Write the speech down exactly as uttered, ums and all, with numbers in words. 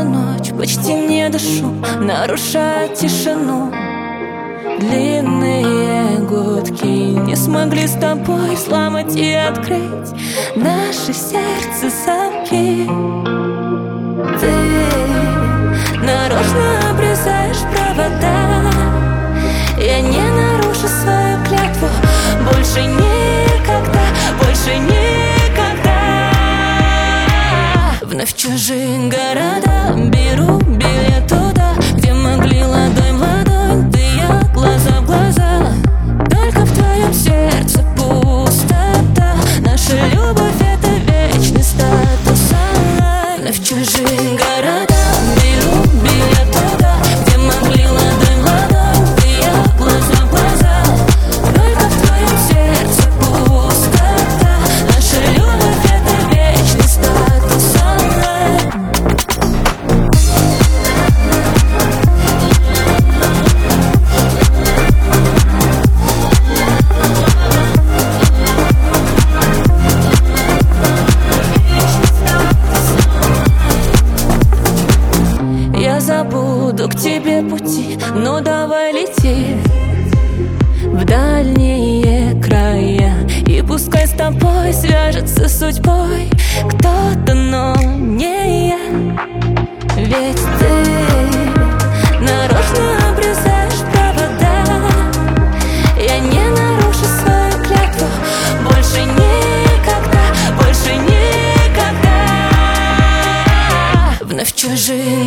ночь, почти не дышу, нарушая тишину. Длинные гудки не смогли с тобой сломать и открыть наше сердце замки. Ты нарочно обрезаешь провода, я не нарушу свою клятву. Больше никогда, больше никогда. Вновь в чужие города беру билет туда, где могли ладонь в ладонь, ты и я, глаза в глаза. Только в твоем сердце пустота, наша любовь — это вечный статус. Вновь в чужие города беру билет туда, где могли ладонь в ладонь, ты и я, глаза в глаза. Только в твоем сердце пустота, наша любовь — это вечный статус. Я забуду к тебе пути, но давай лети в дальние края, и пускай с тобой свяжется судьбой кто-то, но не я. Ведь ты нарочно обрезаешь провода, я не нарушу свою клятву. Больше никогда, больше никогда. Вновь в чужие